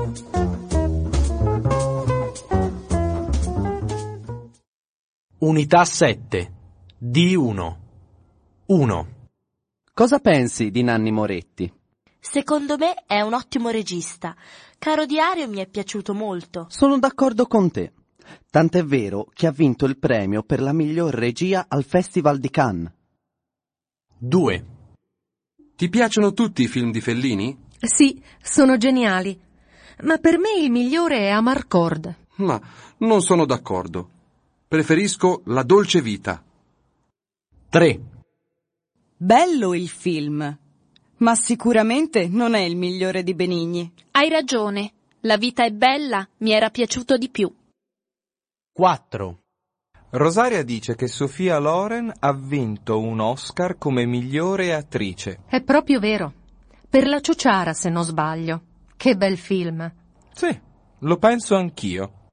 Unità 7. D1. 1. Cosa pensi di Nanni Moretti? Secondo me è un ottimo regista. Caro Diario mi è piaciuto molto. Sono d'accordo con te. Tant'è vero che ha vinto il premio per la miglior regia al Festival di Cannes. 2. Ti piacciono tutti i film di Fellini? Sì, sono geniali. Ma per me il migliore è Amarcord. Ma non sono d'accordo. Preferisco La dolce vita. 3. Bello il film, ma sicuramente non è il migliore di Benigni. Hai ragione, La vita è bella mi era piaciuto di più. 4. Rosaria dice che Sofia Loren ha vinto un Oscar come migliore attrice. È proprio vero. Per La ciociara, se non sbaglio. Che bel film. Sì, lo penso anch'io.